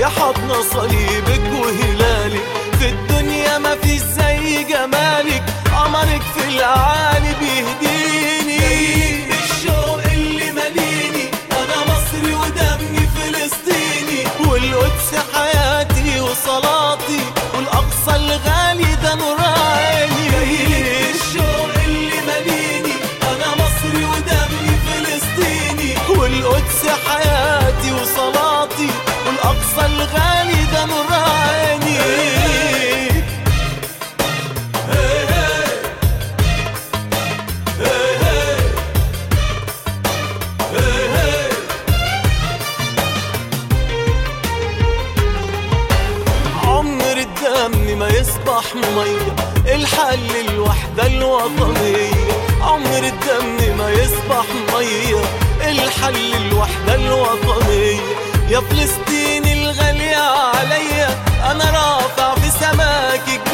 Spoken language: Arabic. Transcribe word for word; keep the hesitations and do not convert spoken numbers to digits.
يا حضن صليبك وهلالك، في الدنيا ما فيش زي جمالك، قمرك في العالي بيهديني. الشوق اللي ماليني انا مصري ودمي فلسطيني، والقدس حياتي وصلاتي، والاقصى الغالي ده نور عيني. الشوق اللي ماليني انا مصري ودمي فلسطيني، والقدس حياتي وصلاتي، والاقصى الغالي ده نور عيني. عمر الدم ما يصبح مية، الحل الوحدة الوطنية. عمر الدم ما يصبح مية، الحل الوحدة الوطنية. يا فلسطين الغالية عليا، أنا رافع في سماكك